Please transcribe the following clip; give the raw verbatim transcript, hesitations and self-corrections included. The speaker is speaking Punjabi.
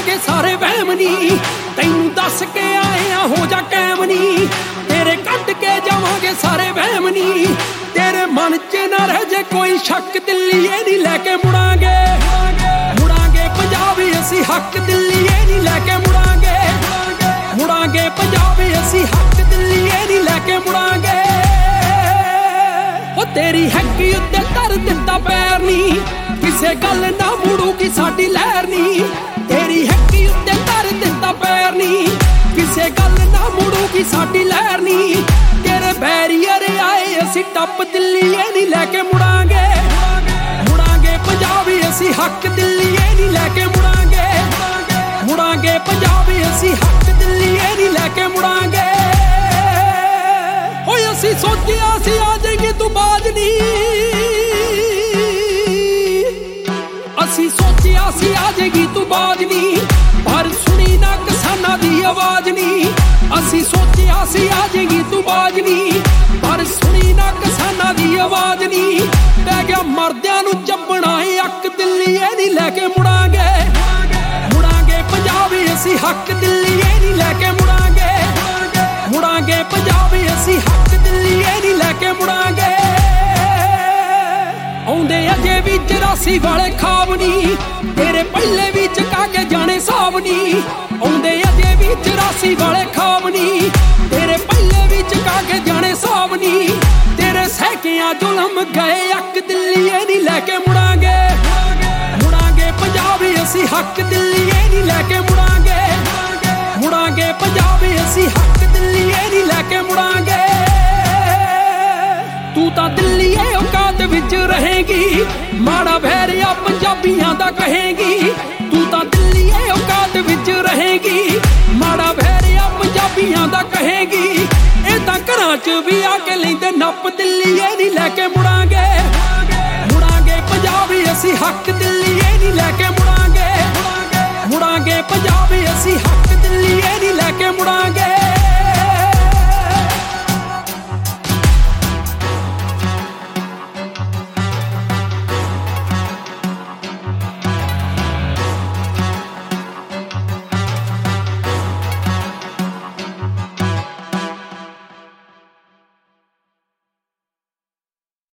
ਜਾਵਾਂਗੇ ਸਾਰੇ ਵਹਿਮ ਨੀ, ਤੈਨੂੰ ਦੱਸ ਕੇ ਆਏ ਆ ਹੋ ਜਾ ਕਾਇਮ ਨੀ, ਤੇਰੇ ਕੱਢ ਕੇ ਜਾਵਾਂਗੇ ਸਾਰੇ ਵਹਿਮ ਨੀ, ਤੇਰੇ ਮਨ ਚ ਨਾ ਰਹਿ ਜੇ ਕੋਈ ਸ਼ੱਕ, ਦਿੱਲੀਏ ਨੀ ਲੈ ਕੇ ਮੁੜਾਂਗੇ, ਮੁੜਾਂਗੇ ਪੰਜਾਬੀ ਅਸੀਂ ਹੱਕ, ਦਿੱਲੀਏ ਨੀ ਲੈ ਕੇ ਮੁੜਾਂਗੇ, ਮੁੜਾਂਗੇ ਪੰਜਾਬੀ ਅਸੀਂ ਹੱਕ, ਦਿੱਲੀਏ ਨੀ ਲੈ ਕੇ ਮੁੜਾਂਗੇ। ਉਹ ਤੇਰੀ ਹੈਗੀ ਉੱਤੇ ਧਰ ਦਿੱਤਾ ਪੈਰ ਨੀ, ਕਿਸੇ ਗੱਲ ਨਾ ਮੁੜੂਗੀ ਸਾਡੀ ਲਹਿਰ ਨੀ, ਤੇਰੀ ਹੈਗੀ ਉੱਤੇ ਧਰ ਦਿੱਤਾ ਪੈਰ ਨੀ, ਕਿਸੇ ਗੱਲ ਨਾ ਮੁੜੂਗੀ ਸਾਡੀ ਲਹਿਰ ਨੀ, ਤੇਰੇ ਬੈਰੀਅਰ ਆਏ ਅਸੀਂ ਟੱਪ, ਦਿੱਲੀਏ ਨੀ ਲੈ ਕੇ ਮੁੜਾਂਗੇ, ਮੁੜਾਂਗੇ ਪੰਜਾਬੀ ਅਸੀਂ ਹੱਕ, ਦਿੱਲੀਏ ਨੀ ਲੈ ਕੇ ਮੁੜਾਂਗੇ, ਮੁੜਾਂਗੇ ਪੰਜਾਬੀ ਅਸੀਂ ਹੱਕ, ਦਿੱਲੀਏ ਨੀ ਲੈ ਕੇ ਮੁੜਾਂਗੇ। ਓਏ ਅਸੀਂ ਸੋਚਿਆ ਸੀ ਆ ਜਾਏਗੀ ਤੂੰ ਬਾਜ ਨੀ, ਅਸੀਂ ਸੋਚਿਆ ਸੀ ਆ ਜਾਏਗੀ ਤੂੰ ਬਾਜ ਨੀ, ਪਰ ਸੁਣੀ ਨਾ ਕਿਸਾਨਾਂ ਦੀ ਆਵਾਜ਼ ਨੀ, ਅਸੀਂ ਸੋਚਿਆ ਸੀ ਆ ਜਾਏਗੀ ਤੂੰ ਬਾਜ ਨੀ, ਪਰ ਸੁਣੀ ਨਾ ਕਿਸਾਨਾਂ ਦੀ ਆਵਾਜ਼ ਨੀ, ਪੈ ਗਿਆ ਮਰਦਿਆਂ ਨੂੰ ਚੱਬਣਾ ਅੱਕ, ਦਿੱਲੀਏ ਨੀ ਲੈ ਕੇ ਮੁੜਾਂਗੇ, ਮੁੜਾਂਗੇ ਪੰਜਾਬੀ ਅਸੀਂ ਹੱਕ, ਦਿੱਲੀਏ ਨੀ ਲੈ ਕੇ ਮੁੜਾਂਗੇ, ਮੁੜਾਂਗੇ ਪੰਜਾਬੀ ਅਸੀਂ ਹੱਕ, ਦਿੱਲੀਏ ਨੀ ਲੈ ਕੇ ਮੁੜਾਂਗੇ। ਆਉਂਦੇ ਅਜੇ ਵੀ ਚੁਰਾਸੀ ਵਾਲੇ ਖਾਬ ਨੀ, ਤੇਰੇ ਪਹਿਲੇ ਵੀ ਚਕਾ ਕੇ ਜਾਣੇ ਸਾਬ ਨੀ, ਆਉਂਦੇ ਅਜੇ ਵੀ ਚੁਰਾਸੀ ਵਾਲੇ ਖਾਬ ਨੀ, ਤੇਰੇ ਪਹਿਲੇ ਵੀ ਚਕਾ ਕੇ ਜਾਣੇ ਸਾਬ ਨੀ, ਤੇਰੇ ਸਹਿਕਿਆਂ ਜ਼ੁਲਮ ਗਏ ਅੱਕ, ਦਿੱਲੀਏ ਨੀ ਲੈ ਕੇ ਮੁੜਾਂਗੇ, ਮੁੜਾਂਗੇ ਪੰਜਾਬੀ ਅਸੀਂ ਹੱਕ, ਦਿੱਲੀਏ ਨੀ ਲੈ ਕੇ ਮੁੜਾਂਗੇ, ਮੁੜਾਂਗੇ ਪੰਜਾਬੀ ਅਸੀਂ ਹੱਕ, ਦਿੱਲੀਏ ਨੀ ਲੈ ਕੇ ਮੁੜਾਂਗੇ। ਤੂੰ ਤਾਂ ਦਿੱਲੀਏ ਔਕਾਤ ਵਿੱਚ ਰਹੇਗੀ, ਮਾੜਾ ਭੈਰਿਆ ਪੰਜਾਬੀਆਂ ਦਾ ਕਹੇਗੀ, ਤੂੰ ਤਾਂ ਦਿੱਲੀਏ ਔਕਾਤ ਵਿੱਚ ਰਹੇਗੀ, ਮਾੜਾ ਭੈਰਿਆ ਪੰਜਾਬੀਆਂ ਦਾ ਕਹੇਗੀ, ਇਹ ਤਾਂ ਘਰਾਂ ਚ ਵੀ ਆ ਕੇ ਲੈਂਦੇ ਨੱਪ, ਦਿੱਲੀਏ ਨੀ ਲੈ ਕੇ ਮੁੜਾਂਗੇ, ਮੁੜਾਂਗੇ ਪੰਜਾਬੀ ਅਸੀਂ ਹੱਕ, ਦਿੱਲੀਏ ਨੀ ਲੈ ਕੇ ਮੁੜਾਂਗੇ, ਮੁੜਾਂਗੇ ਪੰਜਾਬੀ ਅਸੀਂ ਹੱਕ, ਦਿੱਲੀਏ ਨੀ ਲੈ ਕੇ ਮੁੜਾਂਗੇ।